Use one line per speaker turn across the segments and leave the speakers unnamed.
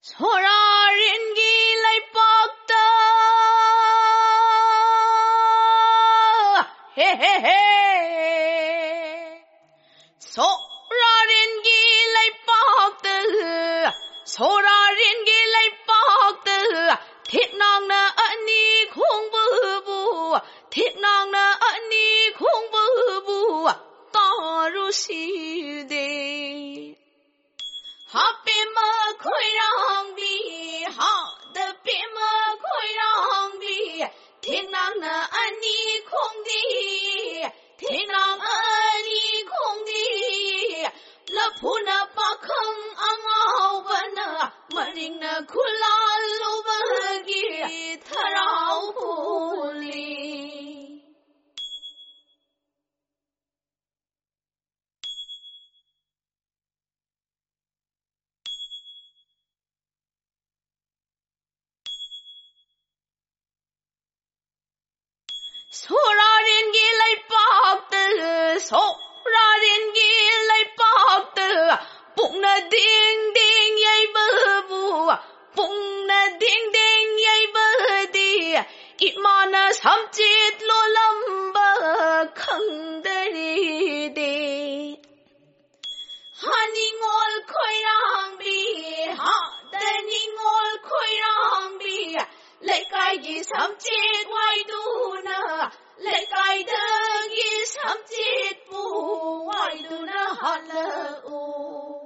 错让人给来报的，嘿嘿嘿，错让人给来报的，错让人给来报的，天狼那你恐怖，天狼那你恐怖，大如西的。好别么快让比，好的别么快让比，天狼那你空的，天狼你空的，那铺那把坑熬吧那，马铃那苦拉路吧给他绕不离。错让人给来报的，错让人给来报的，蹦那叮叮也不，蹦那叮叮也不的，一马那三节落lâm吧坑的里的，哈你我快让比，哈的你我快让比。来改的三节外度呢，来改的三节不外度呢好了哦。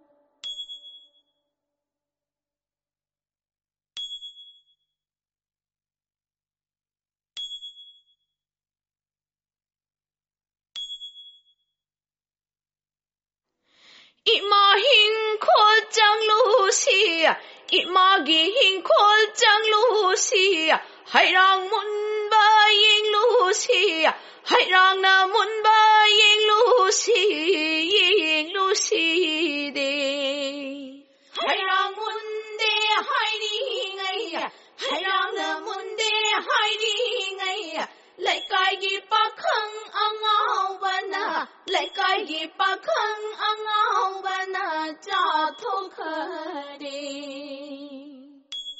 一马行可将路西，一马行可将路西，还让门把迎路西，还让那门把迎路西，迎路西的，还让门的海里哎呀，还让那门的海里哎呀。来改一把坑熬吧那，来改一把坑熬吧那，家头可的。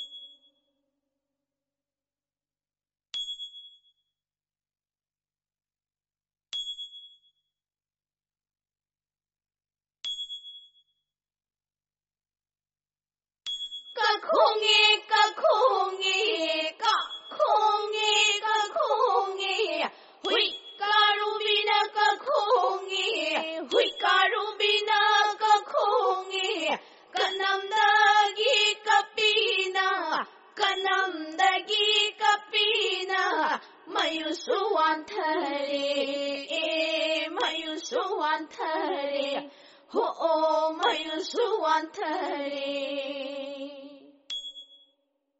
个空耶，个空耶，个空耶，个空耶，会加入比那个空耶，会加入比那个空耶，个nam的一个比那，个nam的一个比那，没有说完特嘞，没有说完特嘞，哦，没有说完特嘞。